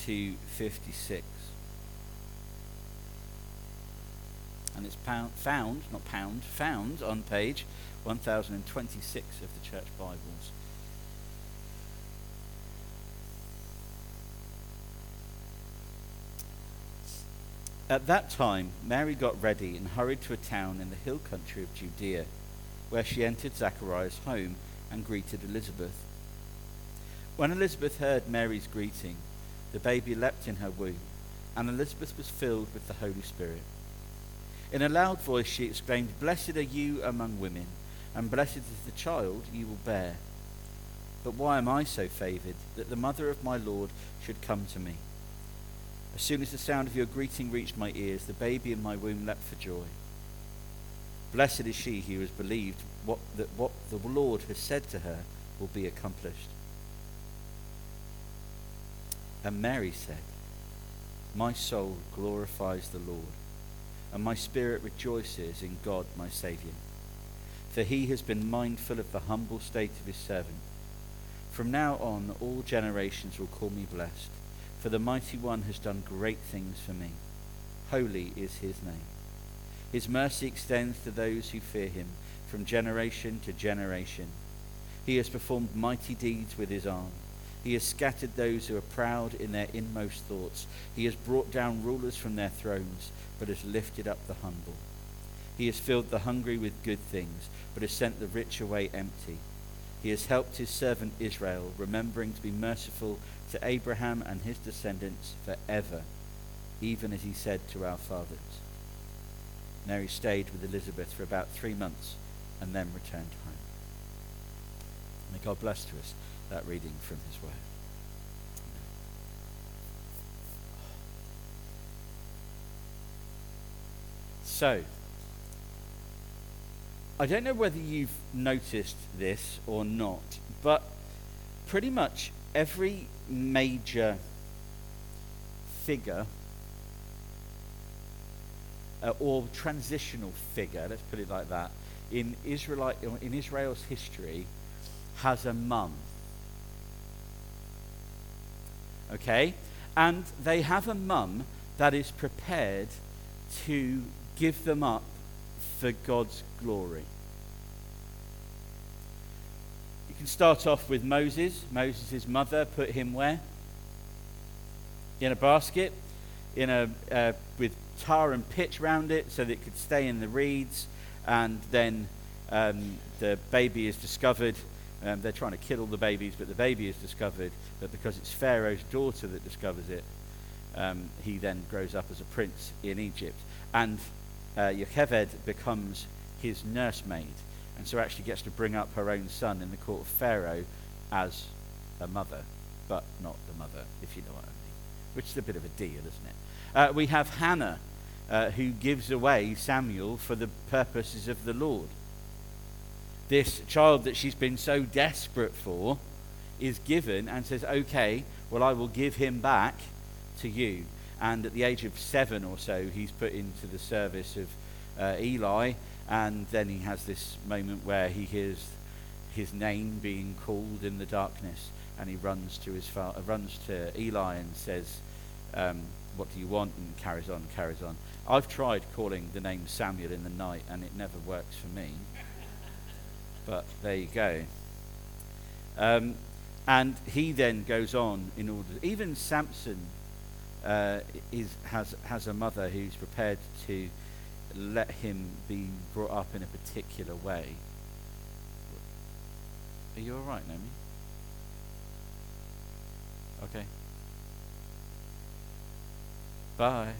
to 56. And it's found on page 1026 of the Church Bibles. At that time, Mary got ready and hurried to a town in the hill country of Judea, where she entered Zachariah's home and greeted Elizabeth. When Elizabeth heard Mary's greeting, the baby leapt in her womb, and Elizabeth was filled with the Holy Spirit. In a loud voice she exclaimed, "Blessed are you among women, and blessed is the child you will bear. But why am I so favoured that the mother of my Lord should come to me? As soon as the sound of your greeting reached my ears, the baby in my womb leapt for joy. Blessed is she who has believed that what the Lord has said to her will be accomplished." And Mary said, "My soul glorifies the Lord, and my spirit rejoices in God my Saviour. For he has been mindful of the humble state of his servant. From now on all generations will call me blessed, for the Mighty One has done great things for me. Holy is his name. His mercy extends to those who fear him from generation to generation. He has performed mighty deeds with his arm. He has scattered those who are proud in their inmost thoughts. He has brought down rulers from their thrones, but has lifted up the humble. He has filled the hungry with good things, but has sent the rich away empty. He has helped his servant Israel, remembering to be merciful to Abraham and his descendants forever, even as he said to our fathers." Mary stayed with Elizabeth for about 3 months and then returned home. May God bless to us that reading from his word. So, I don't know whether you've noticed this or not, but pretty much every major figure or transitional figure, let's put it like that, in Israel's history has a mum. Okay? And they have a mum that is prepared to give them up for God's glory. You can start off with Moses. Moses' mother put him where? In a basket, with tar and pitch round it so that it could stay in the reeds, and then the baby is discovered. They're trying to kill all the babies, but the baby is discovered, but because it's Pharaoh's daughter that discovers it, he then grows up as a prince in Egypt. And Yocheved becomes his nursemaid, and so actually gets to bring up her own son in the court of Pharaoh as a mother, but not the mother, if you know what I mean, which is a bit of a deal, isn't it? We have Hannah, who gives away Samuel for the purposes of the Lord. This child that she's been so desperate for is given and says, "Okay, well, I will give him back to you." And at the age of 7 or so, he's put into the service of Eli, and then he has this moment where he hears his name being called in the darkness, and he runs to Eli and says, "What do you want?" and carries on. I've tried calling the name Samuel in the night, and it never works for me. But there you go. And he then goes on in order. Even Samson has a mother who's prepared to let him be brought up in a particular way. Are you all right, Naomi? Okay. Bye.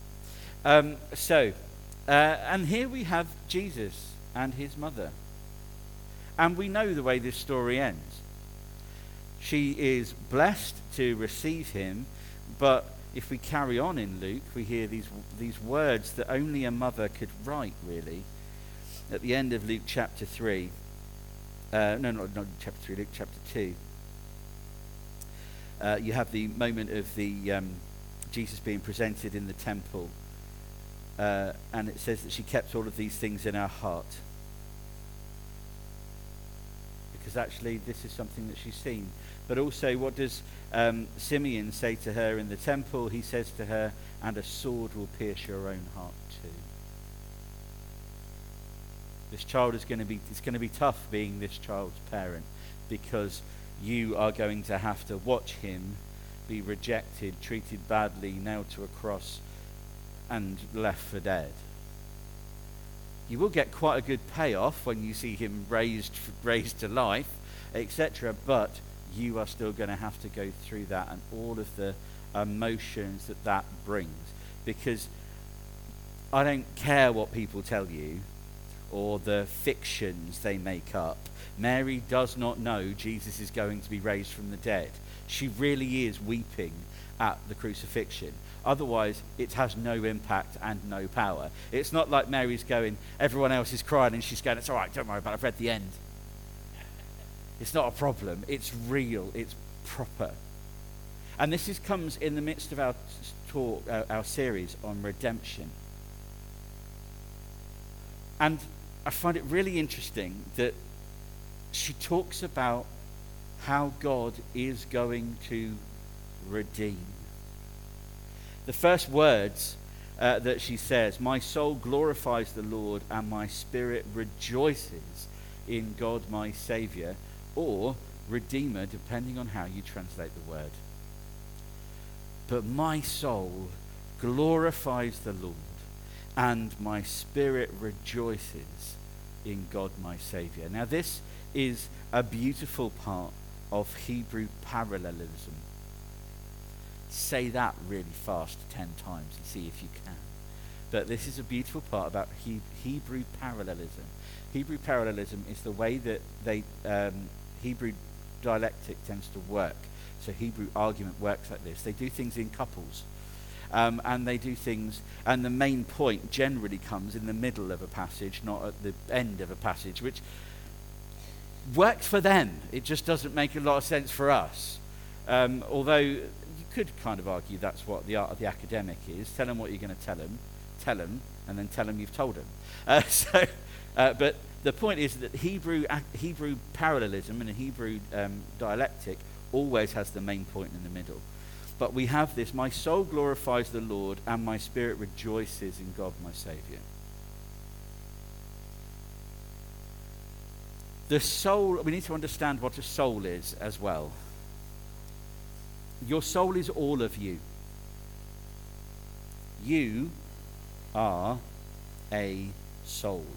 And here we have Jesus and his mother. And we know the way this story ends. She is blessed to receive him, but if we carry on in Luke, we hear these words that only a mother could write, really. At the end of Luke chapter 3, not chapter 3, Luke chapter 2, you have the moment of the Jesus being presented in the temple, and it says that she kept all of these things in her heart, because actually this is something that she's seen. But also, what does Simeon say to her in the temple? He says to her, and a sword will pierce your own heart too. This child it's going to be tough being this child's parent, because you are going to have to watch him be rejected, treated badly, nailed to a cross, and left for dead. You will get quite a good payoff when you see him raised to life, etc., but you are still going to have to go through that and all of the emotions that brings. Because I don't care what people tell you or the fictions they make up. Mary does not know Jesus is going to be raised from the dead. She really is weeping at the crucifixion. Otherwise, it has no impact and no power. It's not like Mary's going, everyone else is crying, and she's going, it's all right, don't worry about it, I've read the end. It's not a problem. It's real. It's proper. And this comes in the midst of our talk, our series on redemption. And I find it really interesting that she talks about how God is going to redeem. The first words that she says, my soul glorifies the Lord and my spirit rejoices in God my Saviour, or Redeemer, depending on how you translate the word. But my soul glorifies the Lord and my spirit rejoices in God my Saviour. Now this is a beautiful part of Hebrew parallelism. Say that really fast 10 times and see if you can. But this is a beautiful part about Hebrew parallelism. Hebrew parallelism is the way that Hebrew dialectic tends to work. So Hebrew argument works like this. They do things in couples. And they do things, and the main point generally comes in the middle of a passage, not at the end of a passage, which works for them. It just doesn't make a lot of sense for us. Although you could kind of argue that's what the art of the academic is. Tell them what you're going to tell them, and then tell them you've told them. But the point is that Hebrew parallelism and a Hebrew dialectic always has the main point in the middle. But we have this, my soul glorifies the Lord and my spirit rejoices in God my Saviour. The soul, we need to understand what a soul is as well. Your soul is all of you. You are a soul.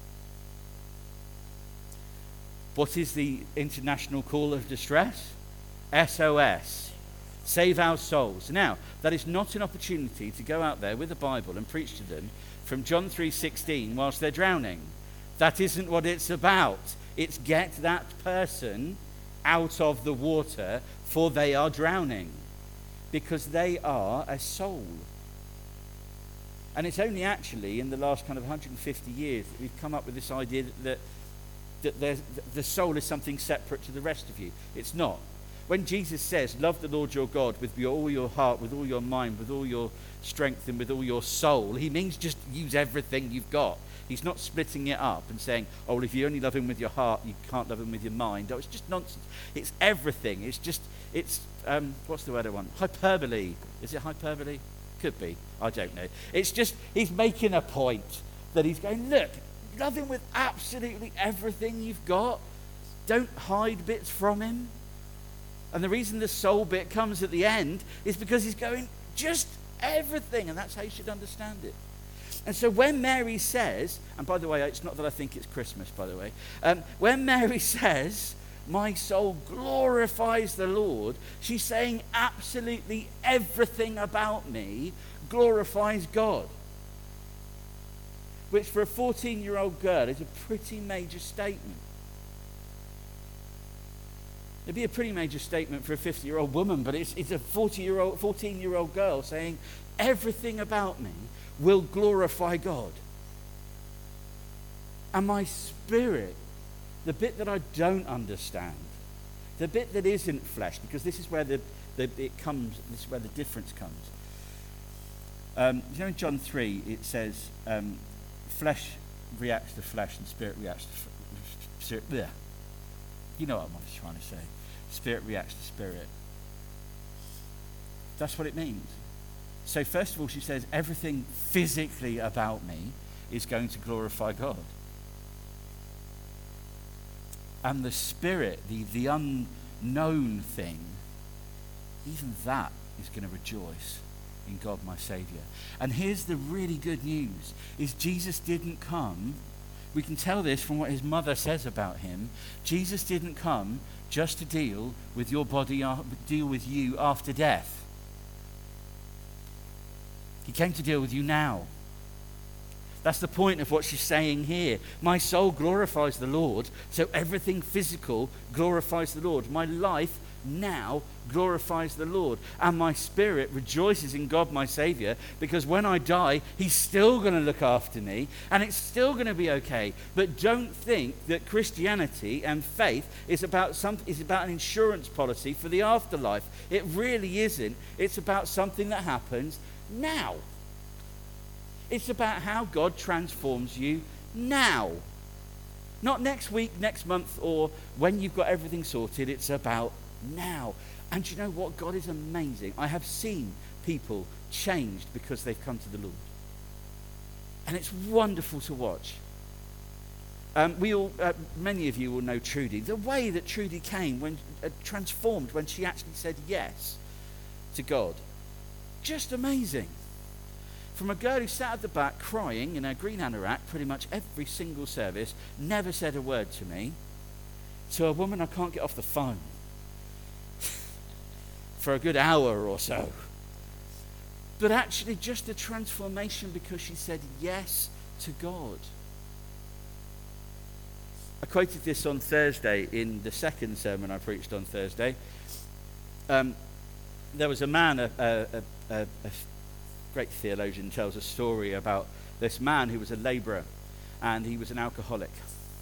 What is the international call of distress? SOS. Save our souls. Now, that is not an opportunity to go out there with the Bible and preach to them from John 3:16 whilst they're drowning. That isn't what it's about. It's get that person out of the water, for they are drowning. Because they are a soul. And it's only actually in the last kind of 150 years that we've come up with this idea that the soul is something separate to the rest of you. It's not. When Jesus says, love the Lord your God with all your heart, with all your mind, with all your strength, and with all your soul, he means just use everything you've got. He's not splitting it up and saying, oh, well, if you only love him with your heart, you can't love him with your mind. Oh, it's just nonsense. It's everything. It's what's the word I want? Hyperbole. Is it hyperbole? Could be. I don't know. It's just, he's making a point that he's going, look, love him with absolutely everything you've got. Don't hide bits from him. And the reason the soul bit comes at the end is because he's going, just everything. And that's how you should understand it. And so when Mary says, and by the way, it's not that I think it's Christmas, by the way. When Mary says, my soul glorifies the Lord, she's saying absolutely everything about me glorifies God. Which for a 14-year-old girl is a pretty major statement. It'd be a pretty major statement for a 50-year-old woman, but it's a 14-year-old girl saying, everything about me will glorify God. And my spirit, the bit that I don't understand, the bit that isn't flesh, because this is where it comes, this is where the difference comes. In John 3, it says, flesh reacts to flesh and spirit reacts to spirit. You know what I'm trying to say. Spirit reacts to spirit. That's what it means. So first of all, she says, everything physically about me is going to glorify God. And the spirit, the unknown thing, even that is going to rejoice in God my Saviour. And here's the really good news, is Jesus didn't come, we can tell this from what his mother says about him, Jesus didn't come just to deal with your body, deal with you after death. He came to deal with you now. That's the point of what she's saying here. My soul glorifies the Lord, so everything physical glorifies the Lord. My life now glorifies the Lord. And my spirit rejoices in God my Saviour, because when I die, he's still going to look after me, and it's still going to be okay. But don't think that Christianity and faith is about an insurance policy for the afterlife. It really isn't. It's about something that happens now. It's about how God transforms you now. Not next week, next month, or when you've got everything sorted. It's about now. And you know what? God is amazing. I have seen people changed because they've come to the Lord. And it's wonderful to watch. Many of you will know Trudy. The way that Trudy came, transformed when she actually said yes to God. Just amazing. From a girl who sat at the back crying in her green anorak pretty much every single service, never said a word to me, to a woman I can't get off the phone for a good hour or so. But actually just a transformation because she said yes to God. I quoted this on Thursday in the second sermon I preached on Thursday. There was a man, a great theologian, tells a story about this man who was a labourer, and he was an alcoholic.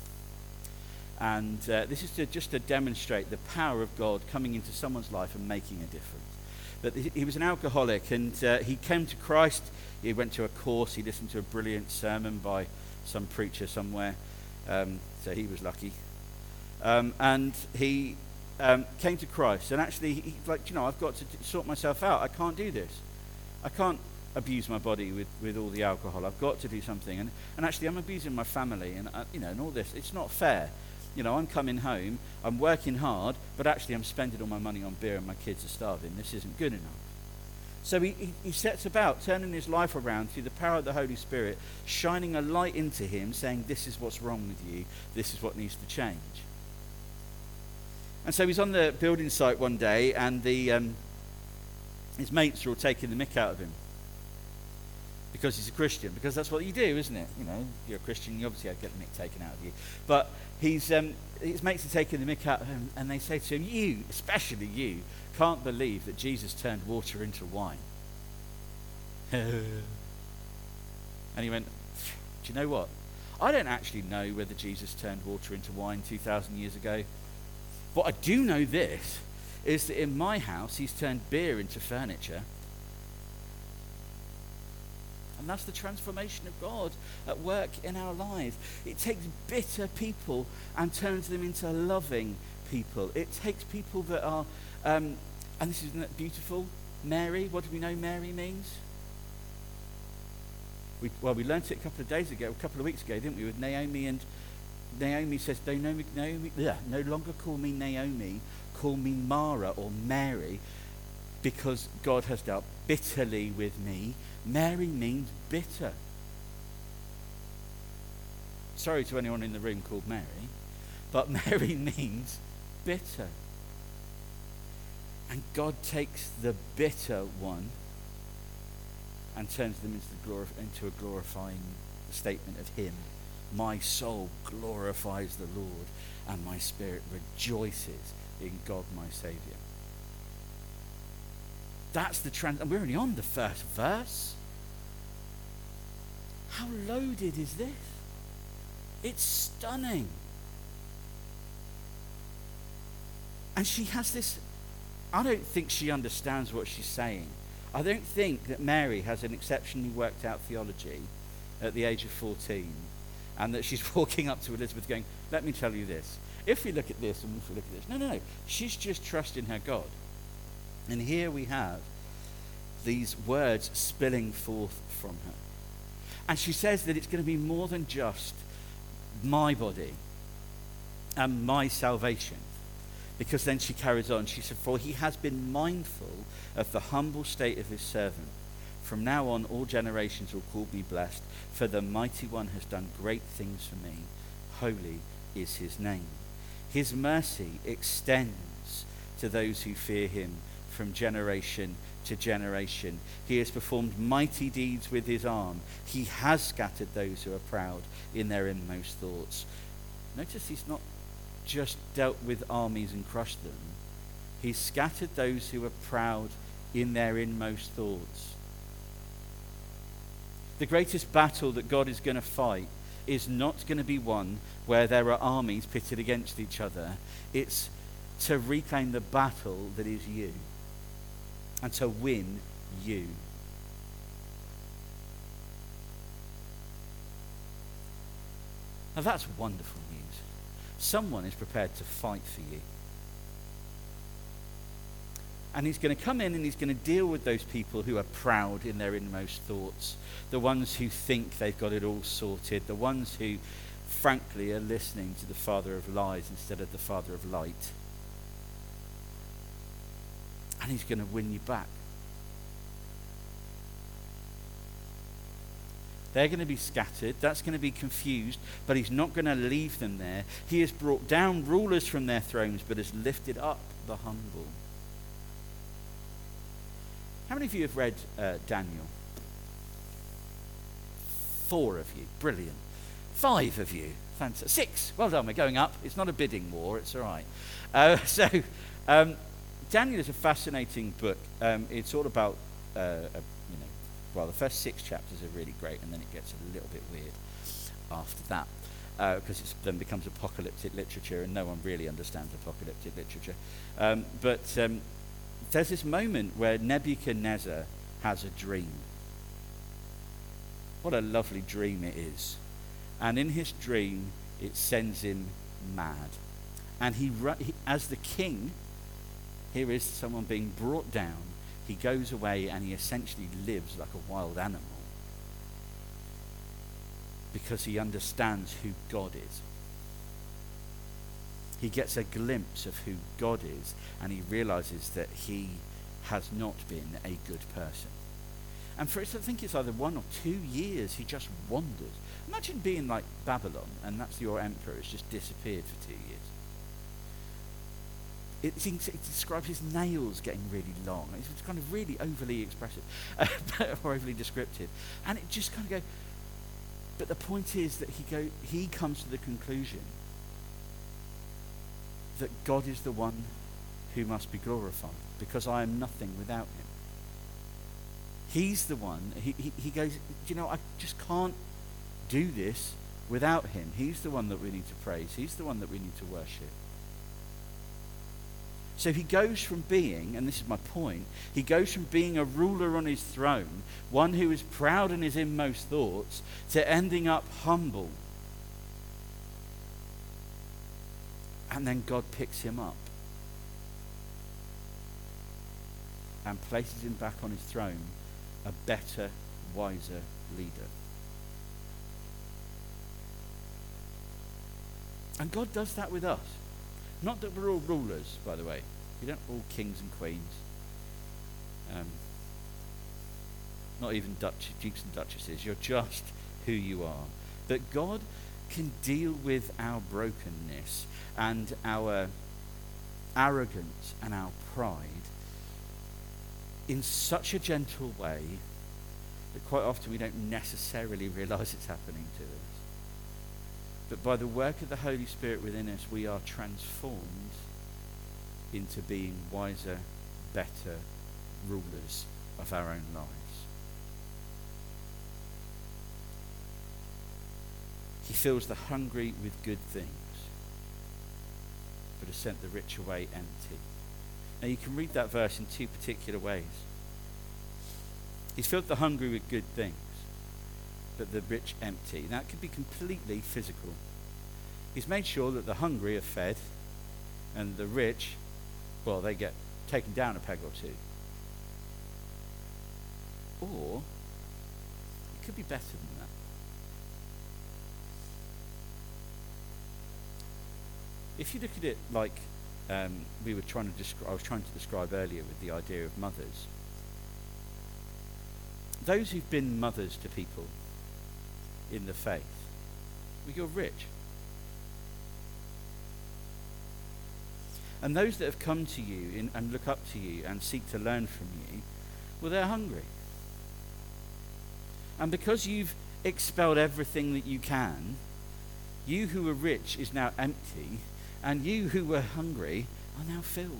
And this is just to demonstrate the power of God coming into someone's life and making a difference. But he was an alcoholic, and he came to Christ. He went to a course. He listened to a brilliant sermon by some preacher somewhere. So he was lucky. And he came to Christ. And actually, he's like, I've got to sort myself out. I can't do this. I can't abuse my body with all the alcohol. I've got to do something. And actually, I'm abusing my family and, and all this. It's not fair. I'm coming home, I'm working hard, but actually I'm spending all my money on beer and my kids are starving. This isn't good enough. So he sets about turning his life around through the power of the Holy Spirit, shining a light into him, saying, this is what's wrong with you. This is what needs to change. And so he's on the building site one day, and his mates are all taking the mick out of him. Because he's a Christian, because that's what you do, isn't it? If you're a Christian, you obviously get the mick taken out of you. But his mates are taking the mick out of him, and they say to him, you, especially you, can't believe that Jesus turned water into wine. And he went, do you know what? I don't actually know whether Jesus turned water into wine 2,000 years ago. But I do know this, is that in my house, he's turned beer into furniture. And that's the transformation of God at work in our lives. It takes bitter people and turns them into loving people. It takes people that are, and this isn't that beautiful, Mary. What do we know Mary means? We learnt it a couple of weeks ago, didn't we, with Naomi. And Naomi says, no longer call me Naomi, call me Mara or Mary, because God has dealt bitterly with me. Mary means bitter. Sorry to anyone in the room called Mary, but Mary means bitter. And God takes the bitter one and turns them into a glorifying statement of him. My soul glorifies the Lord, and my spirit rejoices in God my Saviour. That's the and we're only on the first verse. How loaded is this? It's stunning. And she has this, I don't think she understands what she's saying. I don't think that Mary has an exceptionally worked out theology at the age of 14, and that she's walking up to Elizabeth going, let me tell you this. if we look at this and if we look at this. No. She's just trusting her God. And here we have these words spilling forth from her. And she says that it's going to be more than just my body and my salvation. Because then she carries on. She said, for he has been mindful of the humble state of his servant. From now on, all generations will call me blessed, for the mighty one has done great things for me. Holy is his name. His mercy extends to those who fear him from generation to generation. He has performed mighty deeds with his arm. He has scattered those who are proud in their inmost thoughts. Notice he's not just dealt with armies and crushed them. He's scattered those who are proud in their inmost thoughts. The greatest battle that God is going to fight is not going to be one where there are armies pitted against each other. It's to reclaim the battle that is you and to win you. Now that's wonderful news. Someone is prepared to fight for you. And he's going to come in and he's going to deal with those people who are proud in their inmost thoughts, the ones who think they've got it all sorted, the ones who, frankly, are listening to the father of lies instead of the father of light. And he's going to win you back. They're going to be scattered. That's going to be confused. But he's not going to leave them there. He has brought down rulers from their thrones, but has lifted up the humble. How many of you have read Daniel? 4 of you. Brilliant. 5 of you. Fantastic. 6. Well done. We're going up. It's not a bidding war. It's all right. Daniel is a fascinating book. It's all about, the first 6 chapters are really great, and then it gets a little bit weird after that, because it then becomes apocalyptic literature, and no one really understands apocalyptic literature. There's this moment where Nebuchadnezzar has a dream. What a lovely dream it is. And in his dream, it sends him mad. And he as the king, here is someone being brought down. He goes away and he essentially lives like a wild animal because he understands who God is. He gets a glimpse of who God is, and he realizes that he has not been a good person. And for I think it's either 1 or 2 years he just wandered. Imagine being like Babylon, and that's your emperor. It's just disappeared for 2 years. It describes his nails getting really long. It's kind of really overly expressive, or overly descriptive. And it just kind of goes. But the point is that he comes to the conclusion that God is the one who must be glorified, because I am nothing without him. He's the one. He goes, I just can't do this without him. He's the one that we need to praise. He's the one that we need to worship. So he goes from being, and this is my point, he goes from being a ruler on his throne, one who is proud in his inmost thoughts, to ending up humble. And then God picks him up and places him back on his throne, a better, wiser leader. And God does that with us. Not that we're all rulers, by the way. We don't all kings and queens. Not even dukes and duchesses. You're just who you are. But God can deal with our brokenness and our arrogance and our pride in such a gentle way that quite often we don't necessarily realize it's happening to us. But by the work of the Holy Spirit within us, we are transformed into being wiser, better rulers of our own lives. He fills the hungry with good things, but has sent the rich away empty. Now you can read that verse in 2 particular ways. He's filled the hungry with good things, but the rich empty. Now it could be completely physical. He's made sure that the hungry are fed and the rich, well, they get taken down a peg or two. Or it could be better than that. If you look at it like I was trying to describe earlier with the idea of mothers, those who've been mothers to people in the faith, well, you're rich. And those that have come to you and look up to you and seek to learn from you, well, they're hungry. And because you've expelled everything that you can, you who were rich is now empty, and you who were hungry are now filled.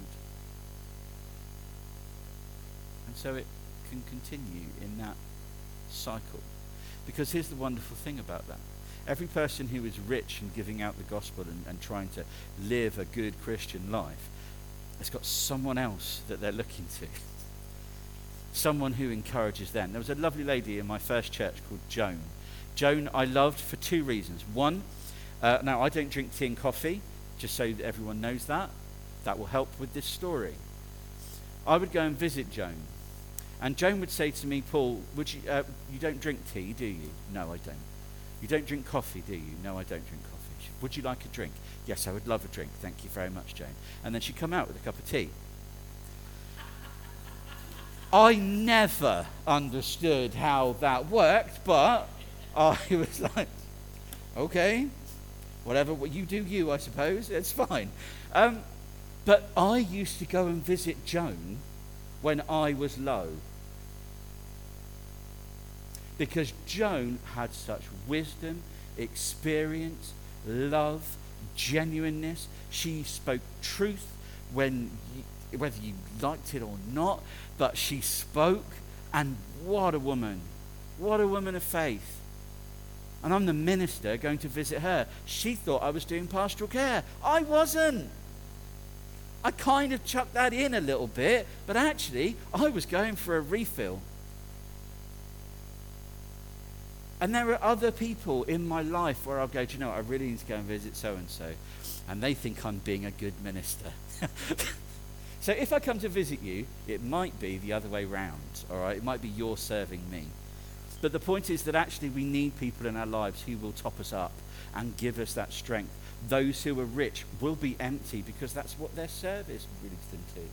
And so it can continue in that cycle. Because here's the wonderful thing about that. Every person who is rich and giving out the gospel and trying to live a good Christian life has got someone else that they're looking to. Someone who encourages them. There was a lovely lady in my first church called Joan. Joan I loved for two reasons. One, now I don't drink tea and coffee, just so that everyone knows that. That will help with this story. I would go and visit Joan. And Joan would say to me, Paul, you don't drink tea, do you? No, I don't. You don't drink coffee, do you? No, I don't drink coffee. Would you like a drink? Yes, I would love a drink. Thank you very much, Joan. And then she'd come out with a cup of tea. I never understood how that worked, but I was like, okay, whatever, you do you, I suppose. It's fine. But I used to go and visit Joan when I was low. Because Joan had such wisdom, experience, love, genuineness. She spoke truth whether you liked it or not, but she spoke, and what a woman. What a woman of faith. And I'm the minister going to visit her. She thought I was doing pastoral care. I wasn't. I kind of chucked that in a little bit, but actually I was going for a refill. And there are other people in my life where I'll go, do you know what, I really need to go and visit so-and-so. And they think I'm being a good minister. So if I come to visit you, it might be the other way round, all right? It might be you're serving me. But the point is that actually we need people in our lives who will top us up and give us that strength. Those who are rich will be empty because that's what their service leads them to.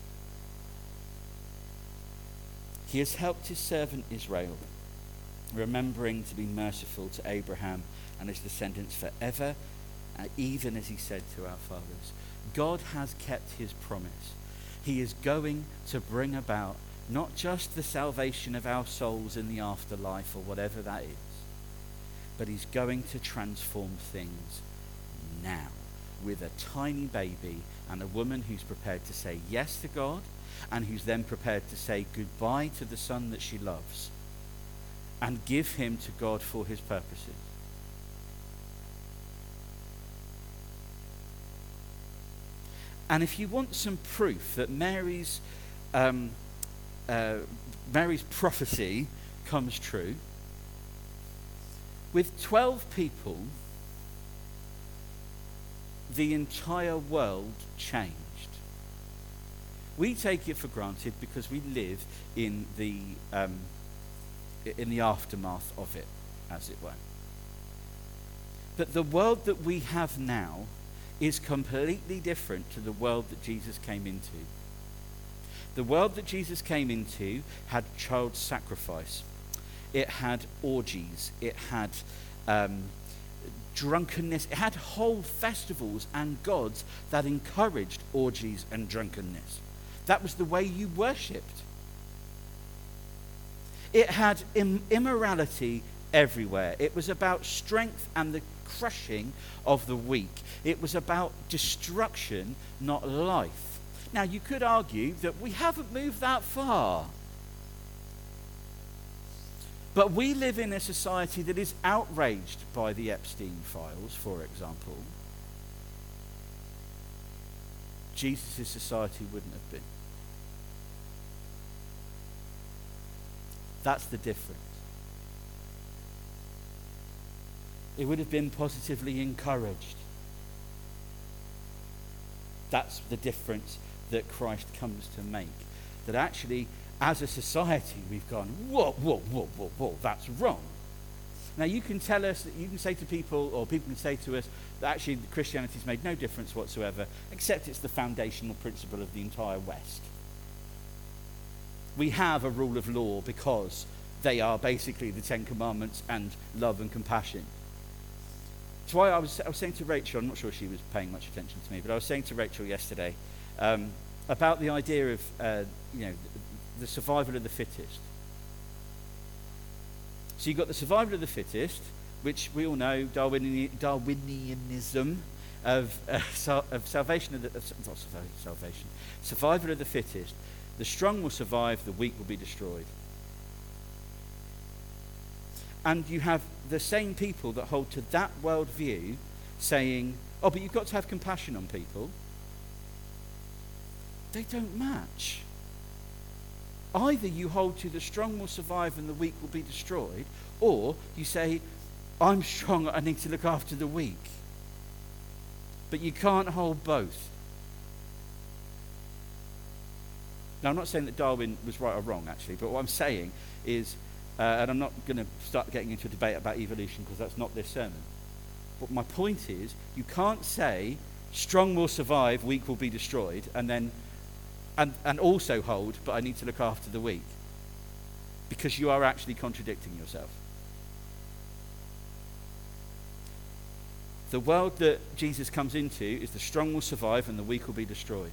He has helped his servant Israel, remembering to be merciful to Abraham and his descendants forever, even as he said to our fathers. God has kept his promise. He is going to bring about not just the salvation of our souls in the afterlife or whatever that is, but he's going to transform things now with a tiny baby and a woman who's prepared to say yes to God and who's then prepared to say goodbye to the son that she loves and give him to God for his purposes. And if you want some proof that Mary's prophecy comes true, with 12 people, the entire world changed. We take it for granted because we live in the aftermath of it, as it were. But the world that we have now is completely different to the world that Jesus came into. The world that Jesus came into had child sacrifice. It had orgies. It had drunkenness. It had whole festivals and gods that encouraged orgies and drunkenness. That was the way you worshipped. It had immorality everywhere. It was about strength and the crushing of the weak. It was about destruction, not life. Now, you could argue that we haven't moved that far. But we live in a society that is outraged by the Epstein files, for example. Jesus' society wouldn't have been. That's the difference. It would have been positively encouraged. That's the difference that Christ comes to make. That actually, as a society, we've gone, whoa, whoa, whoa, whoa, whoa, that's wrong. Now, you can tell us, you can say to people, or people can say to us, that actually Christianity's made no difference whatsoever, except it's the foundational principle of the entire West. We have a rule of law because they are basically the Ten Commandments and love and compassion. That's why I was saying to Rachel, I'm not sure she was paying much attention to me, but I was saying to Rachel yesterday about the idea of the survival of the fittest. So you've got the survival of the fittest, which we all know, Darwinianism of salvation of the not salvation, survival of the fittest. The strong will survive, the weak will be destroyed. And you have the same people that hold to that worldview saying, oh, but you've got to have compassion on people. They don't match. Either you hold to the strong will survive and the weak will be destroyed, or you say, I'm strong, I need to look after the weak. But you can't hold both. Now, I'm not saying that Darwin was right or wrong, actually, but what I'm saying is, and I'm not going to start getting into a debate about evolution because that's not this sermon. But my point is, you can't say strong will survive, weak will be destroyed, and then and also hold, but I need to look after the weak. Because you are actually contradicting yourself. The world that Jesus comes into is the strong will survive and the weak will be destroyed.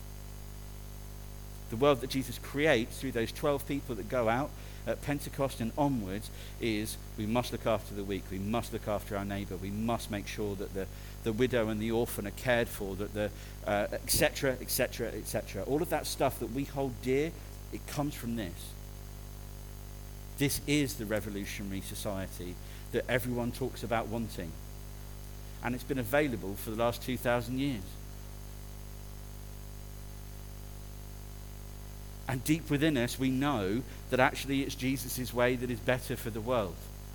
The world that Jesus creates through those 12 people that go out at Pentecost and onwards is we must look after the weak, we must look after our neighbour, we must make sure that the widow and the orphan are cared for, that the etc., etc., etc. All of that stuff that we hold dear, it comes from this. This is the revolutionary society that everyone talks about wanting. And it's been available for the last 2,000 years. And deep within us, we know that actually it's Jesus' way that is better for the world.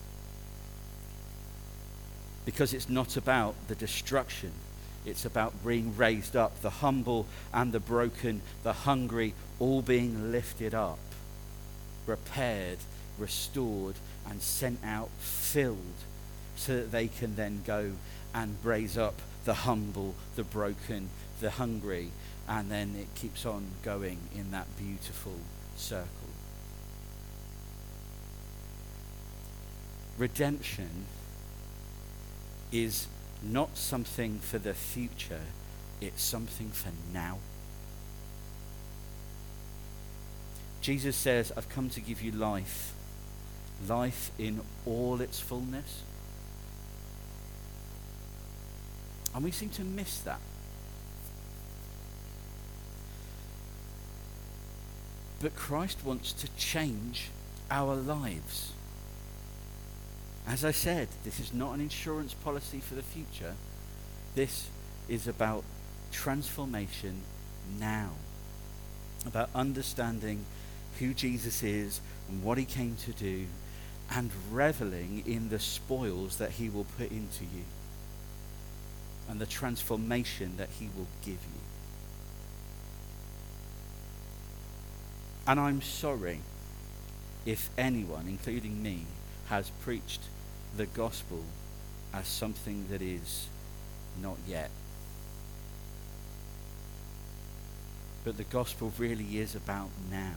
Because it's not about the destruction. It's about being raised up, the humble and the broken, the hungry, all being lifted up, repaired, restored, and sent out filled, so that they can then go and raise up the humble, the broken, the hungry, and then it keeps on going in that beautiful circle. Redemption is not something for the future, it's something for now. Jesus says, I've come to give you life, life in all its fullness. And we seem to miss that. But Christ wants to change our lives. As I said, this is not an insurance policy for the future. This is about transformation now. About understanding who Jesus is and what he came to do, and reveling in the spoils that he will put into you and the transformation that he will give you. And I'm sorry if anyone, including me, has preached the gospel as something that is not yet. But the gospel really is about now.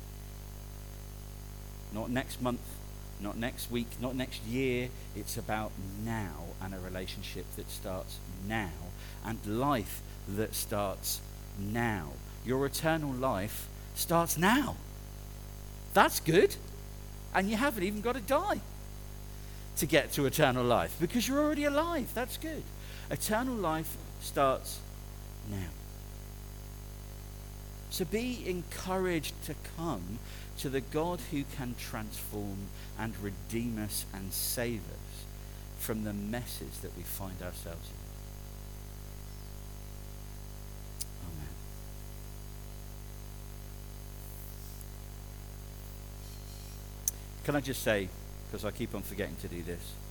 Not next month, not next week, not next year. It's about now, and a relationship that starts now, and life that starts now. Your eternal life starts now. That's good. And you haven't even got to die to get to eternal life, because you're already alive. That's good. Eternal life starts now. So be encouraged to come to the God who can transform and redeem us and save us from the messes that we find ourselves in. Amen. Can I just say, because I keep on forgetting to do this,